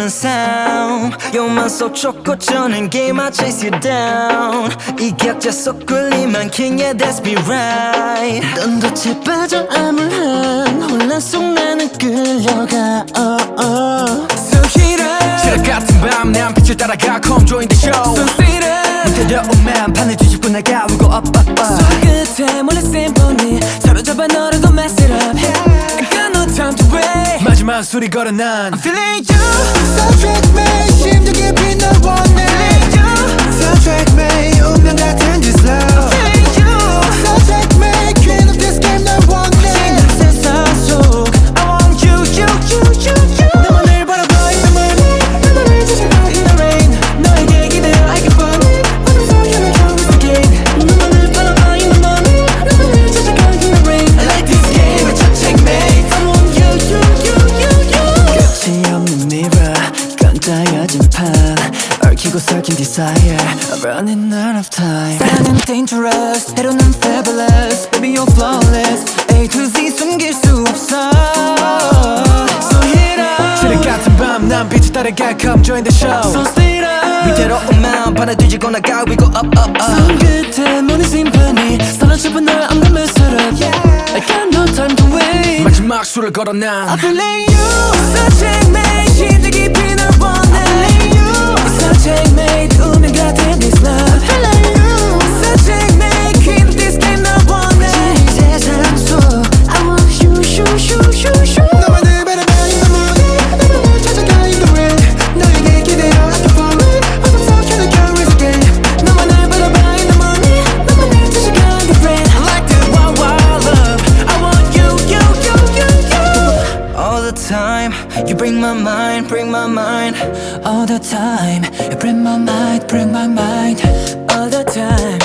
멈추는 삶 You're so 쫓고저는 game I chase you down 이 격자 속 끌림만 king yeah that's me right 넌 덫에 빠져 암울한 혼란 속 나는 끌려가 So hit up 지락 같은 밤 난 빛을 따라가 Come join the show So sit up 무뎌려오면 판을 뒤집고 나가 We go up up up 손끝에 몰래 symphony 사로잡아 너를 go mess it up I got no time to wait 마지막 소리 걸어 난 I'm feeling you Soundtrack me 심도 깊이 널 원해 Feeling you Soundtrack me 운명 같은 this love Feeling you Soundtrack me queen of this game 널 원해 세상 속 I want you 너만을 바라봐 in the morning 너만을 찾아가 in the rain 너에게 기대어 I can fall 어둠 속 here I come again 너만을 바라봐 in the morning 너만을 찾아가 in the rain I like this game it's a checkmate I want you 끝이 없는 mirror 깜짝여진 판 얽히고 설킨 desire I'm running out of time 사랑은 dangerous 때로는 fabulous Baby you're flawless A to Z 숨길 수 없어 So hit up 지락 같은 밤 난 빛을 따라가 Come join the show So sit up 위태로운 마음 판을 뒤집고 나가 We go up up up 손끝에 모든 심판이 사로잡은 널 I'm gonna mess it up I got no time to wait 마지막 수를 걸어 난 I feeling you So checkmate 심도 깊이 널 원해 I feeling you So checkmate 운명 같은 this love I feeling you So checkmate queen of this game 널 원해 이 세상 속 I want you 너만을 바라봐 in the morning 너만을 찾아가 in the rain 너에게 기대어 I can fall 어둠 속 here I come again 너만을 바라봐 in the morning 너만을 찾아가 in the rain I like that wild wild love I want you All the time you bring my mind All the time you bring my mind All the time